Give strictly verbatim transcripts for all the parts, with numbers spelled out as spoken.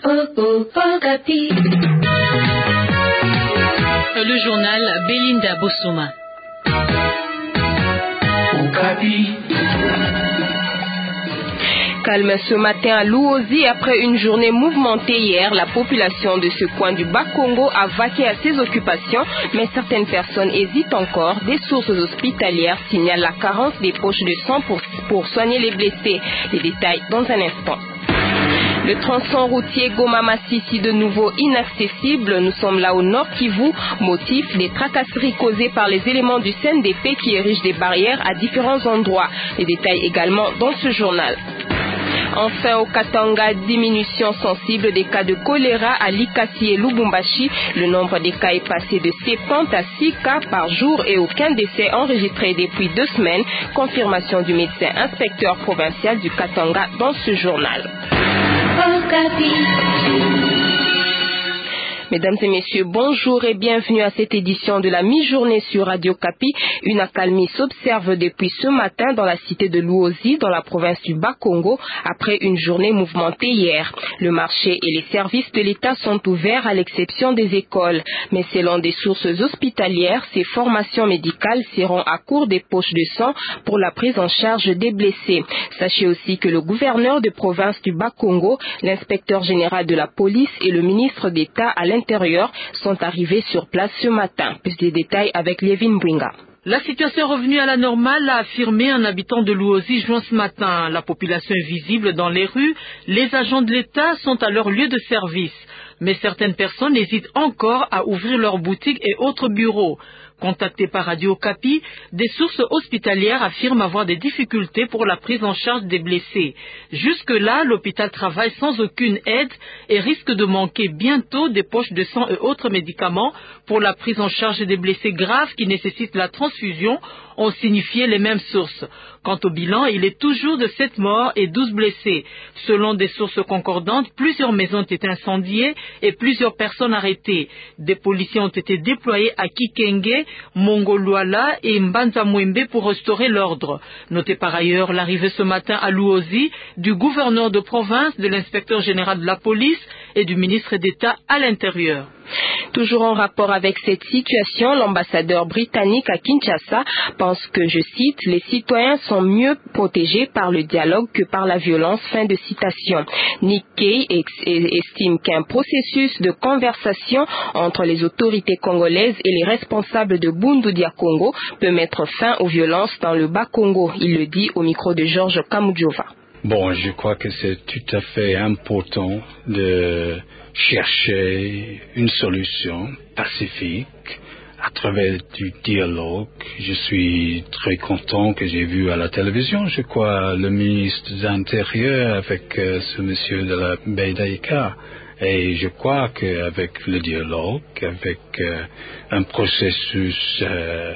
Le journal Belinda Bosoma. Calme ce matin à Luozi après une journée mouvementée hier. La population de ce coin du Bas-Congo a vaqué à ses occupations, mais certaines personnes hésitent encore. Des sources hospitalières signalent la carence des poches de sang pour, pour soigner les blessés. Les détails dans un instant. Le tronçon routier Goma-Massissi de nouveau inaccessible. Nous sommes là au Nord Kivu, motif des tracasseries causées par les éléments du C N D P qui érigent des barrières à différents endroits. Les détails également dans ce journal. Enfin, au Katanga, diminution sensible des cas de choléra à Likasi et Lubumbashi. Le nombre des cas est passé de soixante à six cas par jour et aucun décès enregistré depuis deux semaines. Confirmation du médecin inspecteur provincial du Katanga dans ce journal. Mesdames et messieurs, bonjour et bienvenue à cette édition de la mi-journée sur Radio Kapi. Une accalmie s'observe depuis ce matin dans la cité de Luozi, dans la province du Bas-Congo, après une journée mouvementée hier. Le marché et les services de l'État sont ouverts à l'exception des écoles. Mais selon des sources hospitalières, ces formations médicales seront à court des poches de sang pour la prise en charge des blessés. Sachez aussi que le gouverneur de province du Bas-Congo, l'inspecteur général de la police et le ministre d'État à l'intérieur sont arrivés sur place ce matin. Plus de détails avec Lévin Bringa. La situation est revenue à la normale, a affirmé un habitant de Luozi joint ce matin. La population est visible dans les rues. Les agents de l'État sont à leur lieu de service. Mais certaines personnes hésitent encore à ouvrir leurs boutiques et autres bureaux. Contactés par Radio Kapi, des sources hospitalières affirment avoir des difficultés pour la prise en charge des blessés. Jusque-là, l'hôpital travaille sans aucune aide et risque de manquer bientôt des poches de sang et autres médicaments pour la prise en charge des blessés graves qui nécessitent la transfusion, ont signifié les mêmes sources. Quant au bilan, il est toujours de sept morts et douze blessés. Selon des sources concordantes, plusieurs maisons ont été incendiées et plusieurs personnes arrêtées. Des policiers ont été déployés à Kikenge, Mongoluala et Mbanza-Mwembe pour restaurer l'ordre. Notez par ailleurs l'arrivée ce matin à Luozi du gouverneur de province, de l'inspecteur général de la police et du ministre d'État à l'intérieur. Toujours en rapport avec cette situation, l'ambassadeur britannique à Kinshasa pense que, je cite, les citoyens sont mieux protégés par le dialogue que par la violence. Fin de citation. Nick Kay estime qu'un processus de conversation entre les autorités congolaises et les responsables de Bundudia Congo peut mettre fin aux violences dans le Bas-Congo. Il le dit au micro de Georges Kamudjova. Bon, je crois que c'est tout à fait important de chercher une solution pacifique à travers du dialogue. Je suis très content que j'ai vu à la télévision, je crois, le ministre de l'Intérieur avec euh, ce monsieur de la Bédaïka. Et je crois qu'avec le dialogue, avec euh, un processus euh,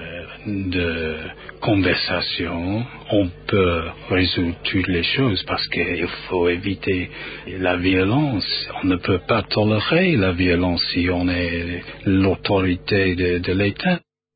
de conversation, on peut résoudre toutes les choses parce qu'il faut éviter la violence. On ne peut pas tolérer la violence si on est l'autorité de, de l'État.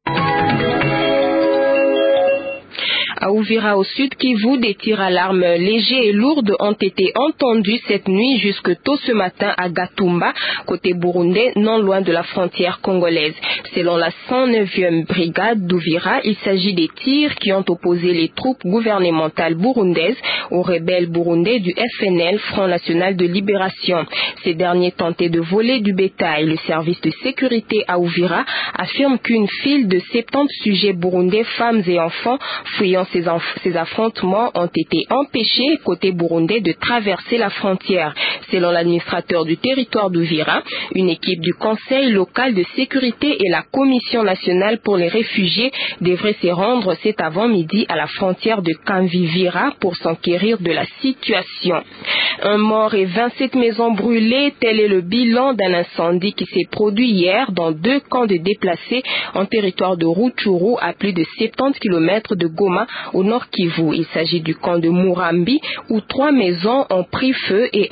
À Uvira, au sud Kivu, des tirs à l'arme légers et lourdes ont été entendus cette nuit jusque tôt ce matin à Gatumba, côté burundais, non loin de la frontière congolaise. Selon la cent neuvième brigade d'Uvira, il s'agit des tirs qui ont opposé les troupes gouvernementales burundaises aux rebelles burundais du F N L, Front National de Libération. Ces derniers tentaient de voler du bétail. Le service de sécurité à Uvira affirme qu'une file de soixante-dix sujets burundais, femmes et enfants, fuyant Ces, ces affrontements ont été empêchés côté burundais de traverser la frontière. Selon l'administrateur du territoire d'Uvira, une équipe du Conseil local de sécurité et la Commission nationale pour les réfugiés devrait se rendre cet avant-midi à la frontière de Kanvivira pour s'enquérir de la situation. Un mort et vingt-sept maisons brûlées, tel est le bilan d'un incendie qui s'est produit hier dans deux camps de déplacés en territoire de Rutshuru à plus de soixante-dix kilomètres de Goma au nord Kivu. Il s'agit du camp de Murambi où trois maisons ont pris feu et un enfant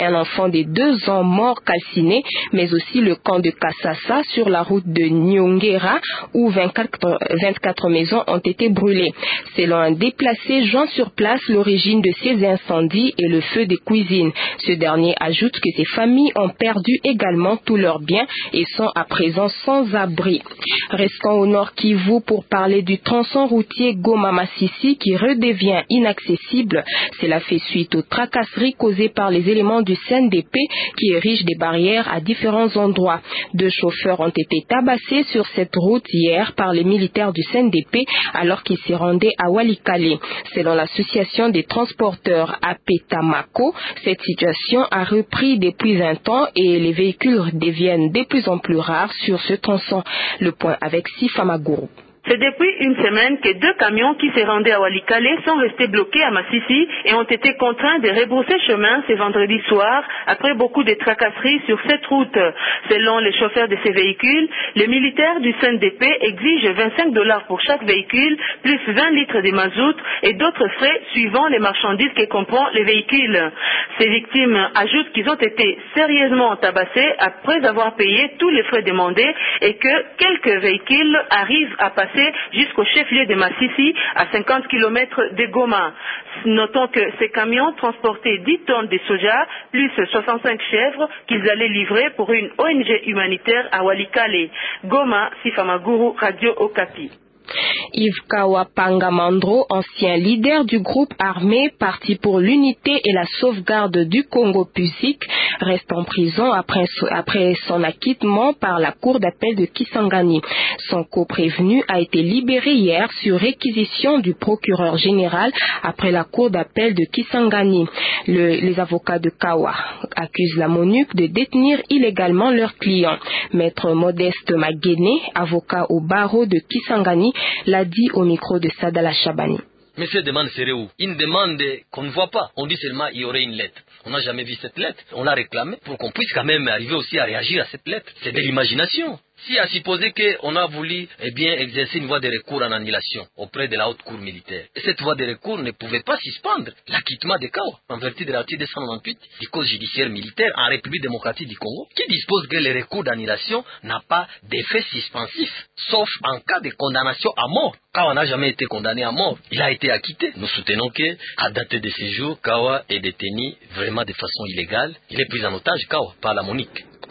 enfants de deux ans morts calcinés, mais aussi le camp de Kasasa sur la route de Nyongera où vingt-quatre, vingt-quatre maisons ont été brûlées. Selon un déplacé joint sur place, l'origine de ces incendies est le feu des cuisines. Ce dernier ajoute que ces familles ont perdu également tous leurs biens et sont à présent sans abri. Restons au Nord Kivu pour parler du tronçon routier Goma-Masisi qui redevient inaccessible. Cela fait suite aux tracasseries causées par les éléments du C N D P qui érigent des barrières à différents endroits. Deux chauffeurs ont été tabassés sur cette route hier par les militaires du C N D P alors qu'ils s'y rendaient à Walikale. Selon l'association des transporteurs A P Tamako, cette situation a repris depuis un temps et les véhicules deviennent de plus en plus rares sur ce tronçon. Le point avec Sifa Maguru. C'est depuis une semaine que deux camions qui se rendaient à Walikale sont restés bloqués à Masisi et ont été contraints de rebrousser chemin ce vendredi soir après beaucoup de tracasseries sur cette route. Selon les chauffeurs de ces véhicules, les militaires du C N D P exigent vingt-cinq dollars pour chaque véhicule, plus vingt litres de mazout et d'autres frais suivant les marchandises que comprend les véhicules. Ces victimes ajoutent qu'ils ont été sérieusement tabassés après avoir payé tous les frais demandés et que quelques véhicules arrivent à passer jusqu'au chef-lieu de Masisi à cinquante kilomètres de Goma. Notons que ces camions transportaient dix tonnes de soja plus soixante-cinq chèvres qu'ils allaient livrer pour une O N G humanitaire à Walikale. Goma, Sifa Maguru, Radio Okapi. Yves Kawa Pangamandro, ancien leader du groupe armé Parti pour l'unité et la sauvegarde du Congo P U S I C, reste en prison après, après son acquittement par la cour d'appel de Kisangani. Son coprévenu a été libéré hier sur réquisition du procureur général après la cour d'appel de Kisangani. Le, les avocats de Kawa accusent la MONUC de détenir illégalement leurs clients. Maître Modeste Magene, avocat au barreau de Kisangani, l'a dit au micro de Sadala Chabani. Mais cette demande serait où? Une demande qu'on ne voit pas. On dit seulement qu'il y aurait une lettre. On n'a jamais vu cette lettre. On l'a réclamée pour qu'on puisse quand même arriver aussi à réagir à cette lettre. C'est de l'imagination. Si à supposer qu'on a voulu eh bien, exercer une voie de recours en annulation auprès de la haute cour militaire, et cette voie de recours ne pouvait pas suspendre l'acquittement de Kawa en vertu de l'article deux cent quatre-vingt-huit du Code judiciaire militaire en République démocratique du Congo, qui dispose que le recours d'annulation n'a pas d'effet suspensif, sauf en cas de condamnation à mort. Kawa n'a jamais été condamné à mort, il a été acquitté. Nous soutenons que, à date de ce jour, Kawa est détenu vraiment de façon illégale. Il est pris en otage, Kawa, par la MONUC.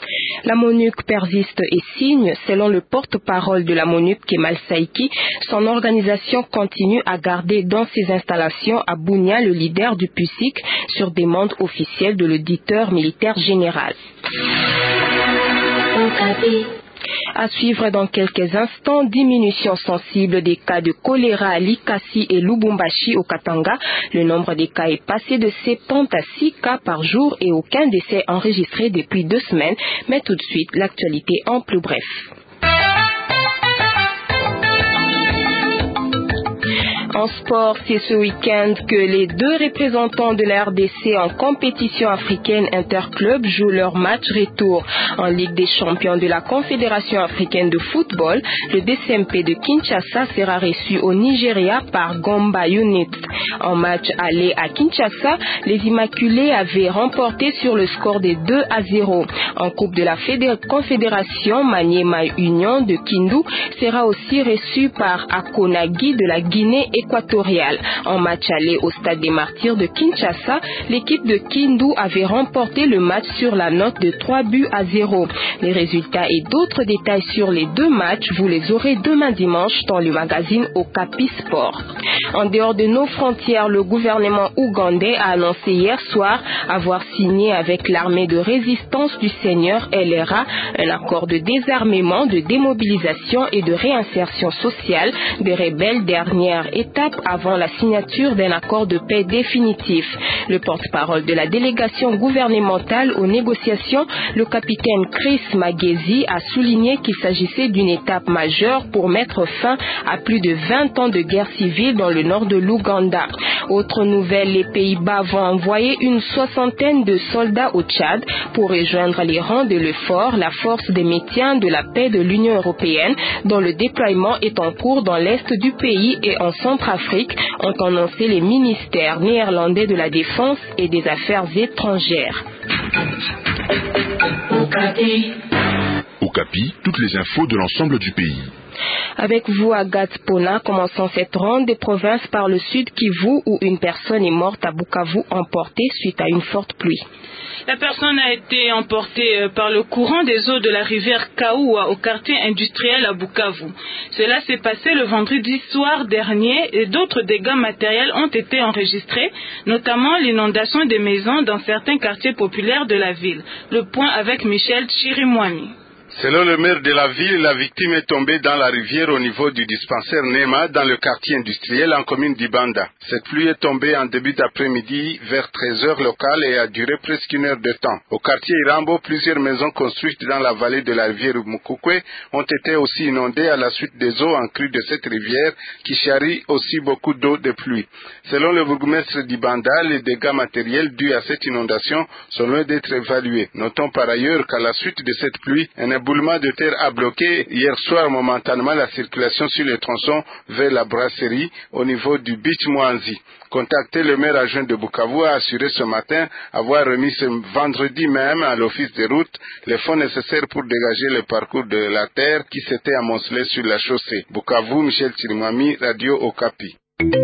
La MONUC persiste et signe. Selon le porte-parole de la MONUC, Kemal Saiki, son organisation continue à garder dans ses installations à Bunia le leader du P U S I C sur demande officielle de l'auditeur militaire général. À suivre dans quelques instants, diminution sensible des cas de choléra à Likasi et Lubumbashi au Katanga. Le nombre des cas est passé de soixante à six cas par jour et aucun décès enregistré depuis deux semaines. Mais tout de suite, l'actualité en plus bref. En sport, c'est ce week-end que les deux représentants de la R D C en compétition africaine interclub jouent leur match retour. En Ligue des champions de la Confédération africaine de football, le D C M P de Kinshasa sera reçu au Nigeria par Gomba Unit. En match aller à Kinshasa, les Immaculés avaient remporté sur le score de deux à zéro. En Coupe de la Fédé- Confédération, Maniema Union de Kindu sera aussi reçu par Akonagi de la Guinée équatoriale. En match aller au Stade des Martyrs de Kinshasa, l'équipe de Kindu avait remporté le match sur la note de trois buts à zéro. Les résultats et d'autres détails sur les deux matchs, vous les aurez demain dimanche dans le magazine Okapi Sport. En dehors de nos frontières, le gouvernement ougandais a annoncé hier soir avoir signé avec l'armée de résistance du Seigneur L R A un accord de désarmement, de démobilisation et de réinsertion sociale des rebelles, dernière étape avant la signature d'un accord de paix définitif. Le porte-parole de la délégation gouvernementale aux négociations, le capitaine Chris Magezi, a souligné qu'il s'agissait d'une étape majeure pour mettre fin à plus de vingt ans de guerre civile dans le nord de l'Ouganda. Autre nouvelle, les Pays-Bas vont envoyer une soixantaine de soldats au Tchad pour rejoindre les rangs de l'EFOR, la force de maintien de la paix de l'Union européenne, dont le déploiement est en cours dans l'est du pays et en centre Centrafrique, ont annoncé les ministères néerlandais de la Défense et des Affaires étrangères. Okapi, toutes les infos de l'ensemble du pays. Avec vous, Agathe Pona, commençons cette ronde des provinces par le sud Kivu où une personne est morte à Bukavu emportée suite à une forte pluie. La personne a été emportée par le courant des eaux de la rivière Kaoua au quartier industriel à Bukavu. Cela s'est passé le vendredi soir dernier et d'autres dégâts matériels ont été enregistrés, notamment l'inondation des maisons dans certains quartiers populaires de la ville. Le point avec Michel Chirimwami. Selon le maire de la ville, la victime est tombée dans la rivière au niveau du dispensaire Nema dans le quartier industriel en commune d'Ibanda. Cette pluie est tombée en début d'après-midi vers treize heures locales et a duré presque une heure de temps. Au quartier Irambo, plusieurs maisons construites dans la vallée de la rivière Mukukwe ont été aussi inondées à la suite des eaux en crue de cette rivière qui charrie aussi beaucoup d'eau de pluie. Selon le bourgmestre d'Ibanda, les dégâts matériels dus à cette inondation sont loin d'être évalués. Notons par ailleurs qu'à la suite de cette pluie, un éboulement de terre a bloqué hier soir momentanément la circulation sur les tronçons vers la brasserie au niveau du beach Mwanzi. Contacté, le maire adjoint de Bukavu a assuré ce matin avoir remis ce vendredi même à l'office des routes les fonds nécessaires pour dégager le parcours de la terre qui s'était amoncelé sur la chaussée. Bukavu, Michel Chirimwami, Radio Okapi.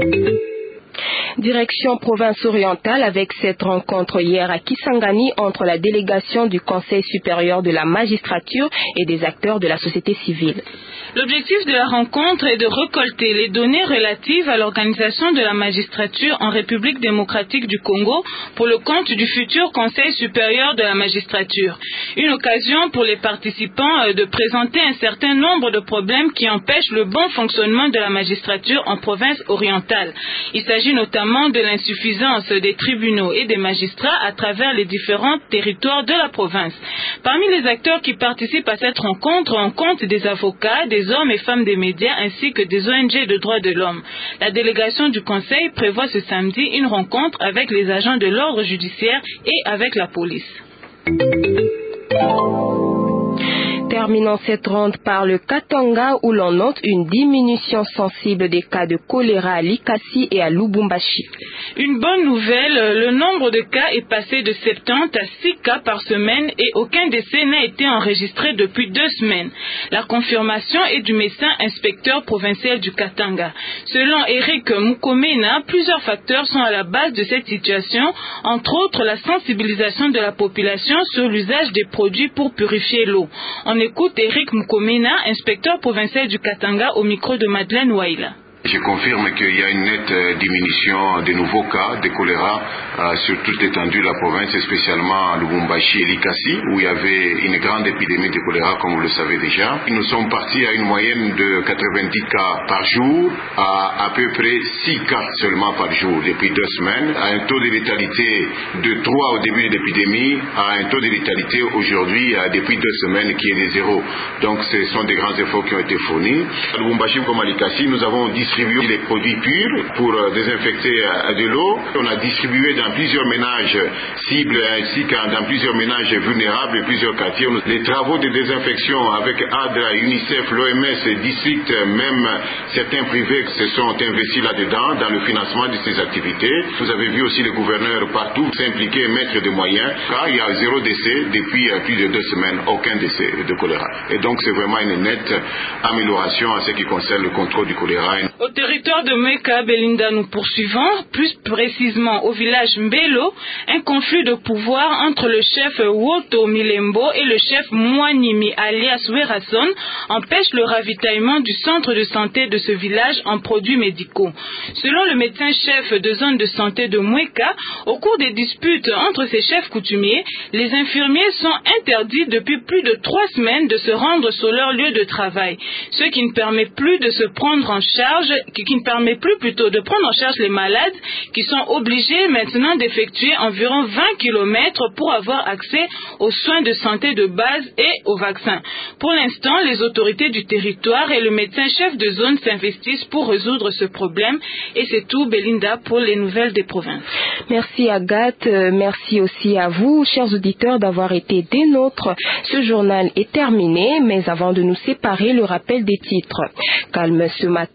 Direction province orientale avec cette rencontre hier à Kisangani entre la délégation du Conseil supérieur de la magistrature et des acteurs de la société civile. L'objectif de la rencontre est de récolter les données relatives à l'organisation de la magistrature en République démocratique du Congo pour le compte du futur Conseil supérieur de la magistrature. Une occasion pour les participants de présenter un certain nombre de problèmes qui empêchent le bon fonctionnement de la magistrature en province orientale. Il s'agit notamment de l'insuffisance des tribunaux et des magistrats à travers les différents territoires de la province. Parmi les acteurs qui participent à cette rencontre, on compte des avocats, des hommes et femmes des médias ainsi que des O N G de droits de l'homme. La délégation du Conseil prévoit ce samedi une rencontre avec les agents de l'ordre judiciaire et avec la police. Terminons cette ronde par le Katanga où l'on note une diminution sensible des cas de choléra à Likasi et à Lubumbashi. Une bonne nouvelle, le nombre de cas est passé de soixante-dix à six cas par semaine et aucun décès n'a été enregistré depuis deux semaines. La confirmation est du médecin inspecteur provincial du Katanga. Selon Eric Mukomena, plusieurs facteurs sont à la base de cette situation, entre autres la sensibilisation de la population sur l'usage des produits pour purifier l'eau. On écoute Eric Mukomena, inspecteur provincial du Katanga, au micro de Madeleine Waila. Je confirme qu'il y a une nette diminution des nouveaux cas de choléra euh, sur toute l'étendue de la province, spécialement à Lubumbashi et Likasi, où il y avait une grande épidémie de choléra, comme vous le savez déjà. Nous sommes partis à une moyenne de quatre-vingt-dix cas par jour, à à peu près six cas seulement par jour depuis deux semaines, à un taux de létalité de trois au début de l'épidémie, à un taux de létalité aujourd'hui, depuis deux semaines, qui est de zéro. Donc ce sont des grands efforts qui ont été fournis. À Lubumbashi comme à Likasi, nous avons distribué les produits purs pour désinfecter de l'eau. On a distribué dans plusieurs ménages cibles ainsi que dans plusieurs ménages vulnérables et plusieurs quartiers. Les travaux de désinfection avec A D R A, UNICEF, l'O M S, districts, même certains privés se sont investis là-dedans dans le financement de ces activités. Vous avez vu aussi les gouverneurs partout s'impliquer et mettre des moyens. Car il y a zéro décès depuis plus de deux semaines, aucun décès de choléra. Et donc c'est vraiment une nette amélioration en ce qui concerne le contrôle du choléra. Au territoire de Mweka, Belinda, nous poursuivons, plus précisément au village Mbelo, un conflit de pouvoir entre le chef Woto Milembo et le chef Mwanimi alias Werason empêche le ravitaillement du centre de santé de ce village en produits médicaux. Selon le médecin-chef de zone de santé de Mweka, au cours des disputes entre ces chefs coutumiers, les infirmiers sont interdits depuis plus de trois semaines de se rendre sur leur lieu de travail, ce qui ne permet plus de se prendre en charge Qui, qui ne permet plus plutôt de prendre en charge les malades qui sont obligés maintenant d'effectuer environ vingt kilomètres pour avoir accès aux soins de santé de base et aux vaccins. Pour l'instant, les autorités du territoire et le médecin-chef de zone s'investissent pour résoudre ce problème. Et c'est tout, Belinda, pour les nouvelles des provinces. Merci Agathe, merci aussi à vous, chers auditeurs, d'avoir été des nôtres. Ce journal est terminé, mais avant de nous séparer, le rappel des titres. Calme ce matin à Lou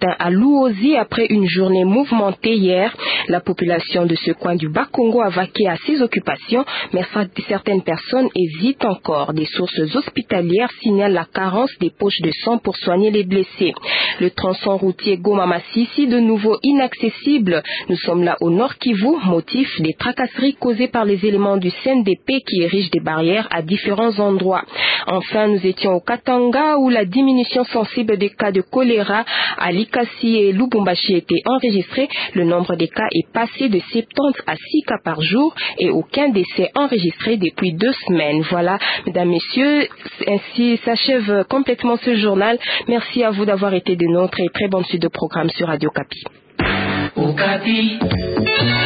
Luozi après une journée mouvementée hier. La population de ce coin du Bas-Congo a vaqué à ses occupations, mais certaines personnes hésitent encore. Des sources hospitalières signalent la carence des poches de sang pour soigner les blessés. Le tronçon routier Goma-Masisi, de nouveau inaccessible. Nous sommes là au Nord Kivu, motif des tracasseries causées par les éléments du C N D P qui érigent des barrières à différents endroits. Enfin, nous étions au Katanga où la diminution sensible des cas de choléra à Likasi et Lubumbashi était enregistrée. Le nombre des cas est passé de soixante-dix à six cas par jour et aucun décès enregistré depuis deux semaines. Voilà, mesdames, messieurs, ainsi s'achève complètement ce journal. Merci à vous d'avoir été des nôtres et très bonne suite de programme sur Radio Kapi. Okapi.